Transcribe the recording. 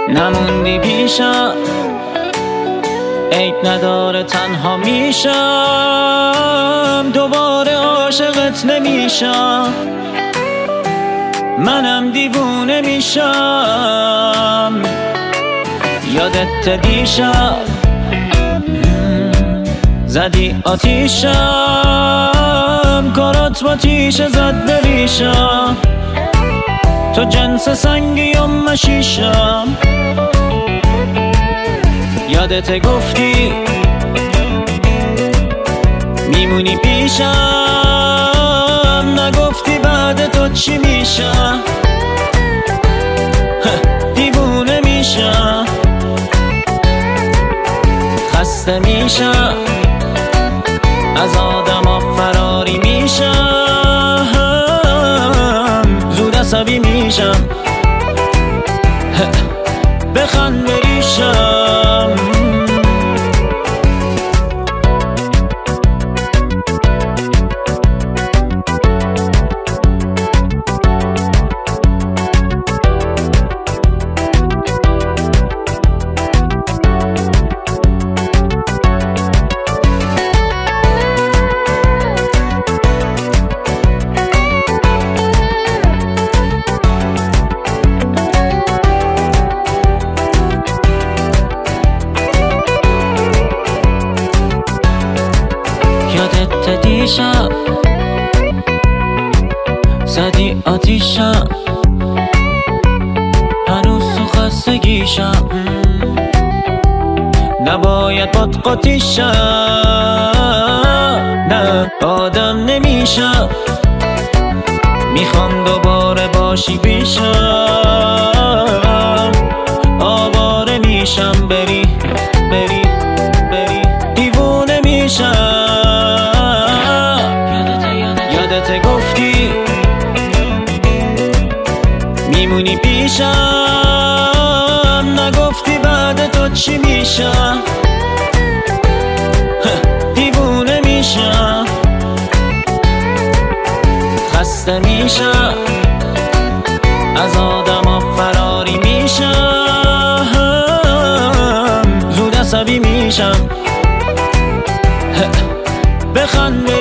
نموندی پیشم، عیب نداره تنها میشم، دوباره عاشقت نمیشم، منم دیوونه میشم. یادت دیشب زدی آتیشم، کارات با تیشه زد بریشم، تو جنس سنگی و مشیشم. یادت گفتی میمونی پیشم، نگفتی بعد تو چی میشم، دیوونه میشم، خسته میشم، از آدما فراری میشم، زود عصبی میشم، بخند بریشم. یادت دیشب زدی آتیشم، هنوز تو خستگیشم، نباید باد قاطیشم، نه آدم نمیشم، میخوام دوباره باشی پیشم، آواره میشم، بری بری بری، دیوونه میشم. یادت گفتی میمونی پیشم، نگفتی بعد تو چی میشم، دیوونه میشم، خسته میشم، از آدما فراری میشم، زود عصبی میشم، بخند